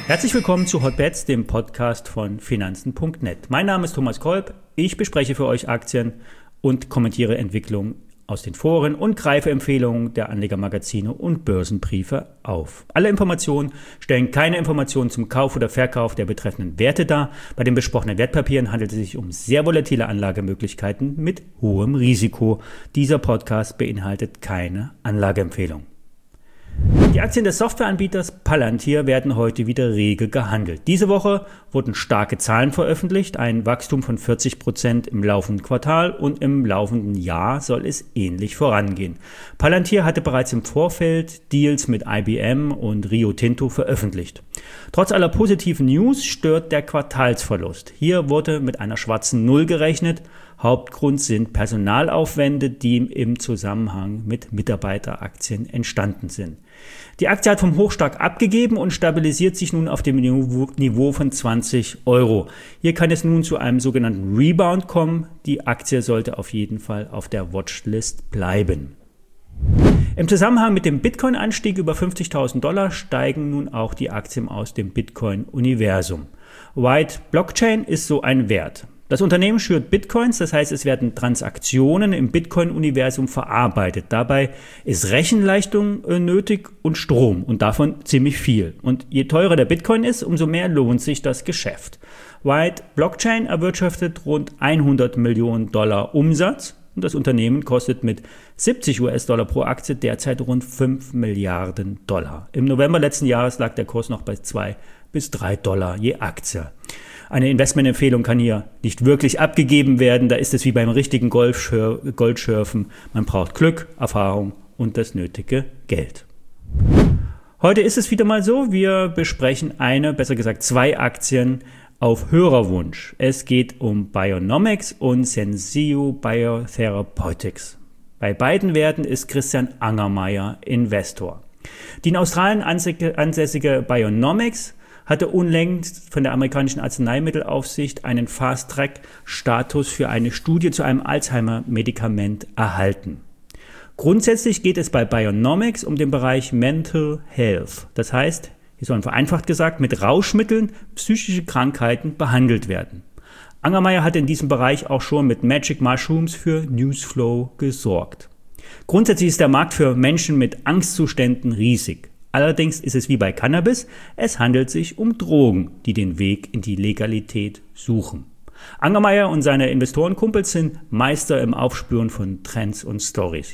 Herzlich willkommen zu Hotbets, dem Podcast von Finanzen.net. Mein Name ist Thomas Kolb, ich bespreche für euch Aktien und kommentiere Entwicklungen aus den Foren und greife Empfehlungen der Anlegermagazine und Börsenbriefe auf. Alle Informationen stellen keine Informationen zum Kauf oder Verkauf der betreffenden Werte dar. Bei den besprochenen Wertpapieren handelt es sich um sehr volatile Anlagemöglichkeiten mit hohem Risiko. Dieser Podcast beinhaltet keine Anlageempfehlung. Die Aktien des Softwareanbieters Palantir werden heute wieder rege gehandelt. Diese Woche wurden starke Zahlen veröffentlicht, ein Wachstum von 40% im laufenden Quartal und im laufenden Jahr soll es ähnlich vorangehen. Palantir hatte bereits im Vorfeld Deals mit IBM und Rio Tinto veröffentlicht. Trotz aller positiven News stört der Quartalsverlust. Hier wurde mit einer schwarzen Null gerechnet. Hauptgrund sind Personalaufwände, die im Zusammenhang mit Mitarbeiteraktien entstanden sind. Die Aktie hat vom Hoch stark abgegeben und stabilisiert sich nun auf dem Niveau von 20 Euro. Hier kann es nun zu einem sogenannten Rebound kommen. Die Aktie sollte auf jeden Fall auf der Watchlist bleiben. Im Zusammenhang mit dem Bitcoin-Anstieg über $50.000 steigen nun auch die Aktien aus dem Bitcoin-Universum. White Blockchain ist so ein Wert. Das Unternehmen schürt Bitcoins, das heißt, es werden Transaktionen im Bitcoin-Universum verarbeitet. Dabei ist Rechenleistung nötig und Strom und davon ziemlich viel. Und je teurer der Bitcoin ist, umso mehr lohnt sich das Geschäft. White Blockchain erwirtschaftet rund $100 Millionen Umsatz und das Unternehmen kostet mit $70 pro Aktie derzeit rund $5 Milliarden. Im November letzten Jahres lag der Kurs noch bei $2 bis $3 je Aktie. Eine Investmentempfehlung kann hier nicht wirklich abgegeben werden. Da ist es wie beim richtigen Goldschürfen. Man braucht Glück, Erfahrung und das nötige Geld. Heute ist es wieder mal so, wir besprechen zwei Aktien auf Hörerwunsch. Es geht um Bionomics und Senseo Biotherapeutics. Bei beiden Werten ist Christian Angermayer Investor. Die in Australien ansässige Bionomics hatte unlängst von der amerikanischen Arzneimittelaufsicht einen Fast-Track-Status für eine Studie zu einem Alzheimer-Medikament erhalten. Grundsätzlich geht es bei Bionomics um den Bereich Mental Health. Das heißt, hier sollen vereinfacht gesagt mit Rauschmitteln psychische Krankheiten behandelt werden. Angermayer hat in diesem Bereich auch schon mit Magic Mushrooms für Newsflow gesorgt. Grundsätzlich ist der Markt für Menschen mit Angstzuständen riesig. Allerdings ist es wie bei Cannabis, es handelt sich um Drogen, die den Weg in die Legalität suchen. Angermayer und seine Investorenkumpels sind Meister im Aufspüren von Trends und Stories.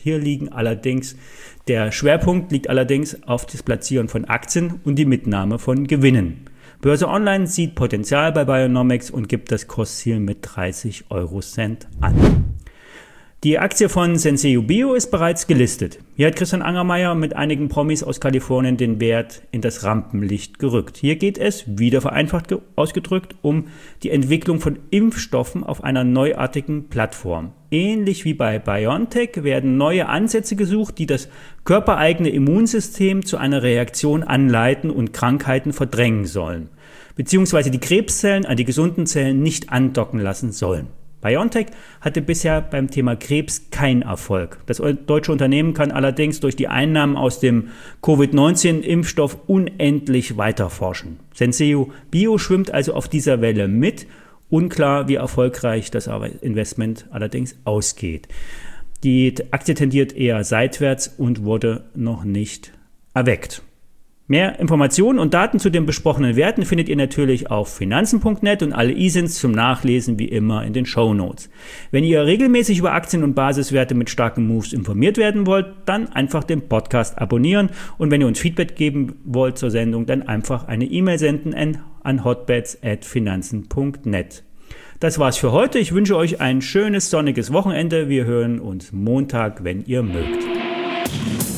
Der Schwerpunkt liegt allerdings auf das Platzieren von Aktien und die Mitnahme von Gewinnen. Börse Online sieht Potenzial bei Bionomics und gibt das Kursziel mit 30 Eurocent an. Die Aktie von Senseo Bio ist bereits gelistet. Hier hat Christian Angermayer mit einigen Promis aus Kalifornien den Wert in das Rampenlicht gerückt. Hier geht es, wieder vereinfacht ausgedrückt, um die Entwicklung von Impfstoffen auf einer neuartigen Plattform. Ähnlich wie bei BioNTech werden neue Ansätze gesucht, die das körpereigene Immunsystem zu einer Reaktion anleiten und Krankheiten verdrängen sollen, beziehungsweise die Krebszellen an die gesunden Zellen nicht andocken lassen sollen. BioNTech hatte bisher beim Thema Krebs keinen Erfolg. Das deutsche Unternehmen kann allerdings durch die Einnahmen aus dem Covid-19-Impfstoff unendlich weiter forschen. Senseo Bio schwimmt also auf dieser Welle mit. Unklar, wie erfolgreich das Investment allerdings ausgeht. Die Aktie tendiert eher seitwärts und wurde noch nicht erweckt. Mehr Informationen und Daten zu den besprochenen Werten findet ihr natürlich auf finanzen.net und alle ISINs zum Nachlesen wie immer in den Shownotes. Wenn ihr regelmäßig über Aktien und Basiswerte mit starken Moves informiert werden wollt, dann einfach den Podcast abonnieren und wenn ihr uns Feedback geben wollt zur Sendung, dann einfach eine E-Mail senden an hotbets@finanzen.net. Das war's für heute. Ich wünsche euch ein schönes sonniges Wochenende. Wir hören uns Montag, wenn ihr mögt.